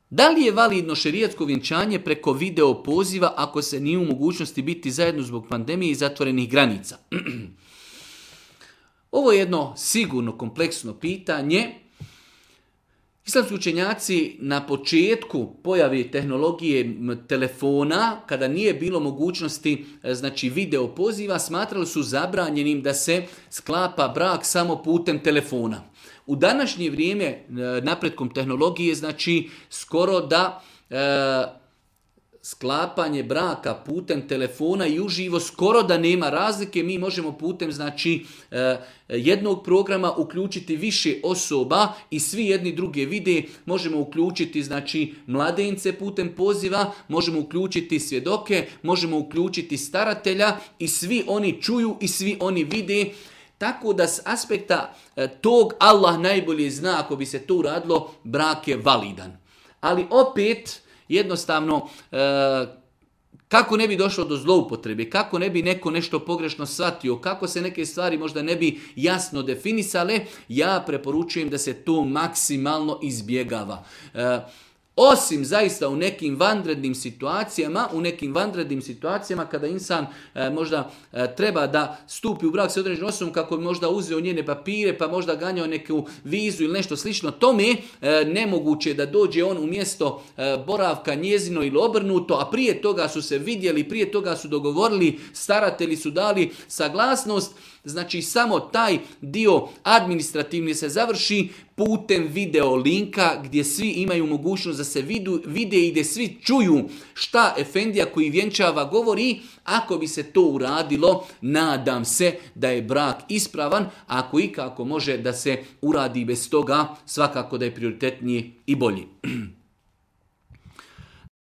Da li je validno šerijatsko vjenčanje preko video poziva ako se nije u mogućnosti biti zajedno zbog pandemije i zatvorenih granica? Ovo je jedno sigurno kompleksno pitanje. Islamski učenjaci na početku pojave tehnologije telefona, kada nije bilo mogućnosti video poziva, smatrali su zabranjenim da se sklapa brak samo putem telefona. U današnje vrijeme napretkom tehnologije skoro da sklapanje braka putem telefona i uživo skoro da nema razlike. Mi možemo putem jednog programa uključiti više osoba i svi jedni druge vide. Možemo uključiti mladence putem poziva, možemo uključiti svjedoke, možemo uključiti staratelja i svi oni čuju i svi oni vide. Tako da s aspekta tog Allah najbolje zna, ako bi se to uradilo, brak je validan. Ali opet, jednostavno, kako ne bi došlo do zloupotrebe, kako ne bi neko nešto pogrešno shvatio, kako se neke stvari možda ne bi jasno definisale, ja preporučujem da se to maksimalno izbjegava. Osim zaista u nekim vanrednim situacijama kada insan možda treba da stupi u brak s određenom osobom, kako bi možda uzeo njene papire pa možda ganjao neku vizu ili nešto slično tome, nemoguće da dođe on umjesto boravka njezino ili obrnuto, a prije toga su se vidjeli, prije toga su dogovorili, staratelji su dali saglasnost. Znači samo taj dio administrativni se završi putem video linka gdje svi imaju mogućnost da se vide i gdje svi čuju šta efendija koji vjenčava govori. Ako bi se to uradilo, nadam se da je brak ispravan. Ako ikako može da se uradi bez toga, svakako da je prioritetniji i bolji.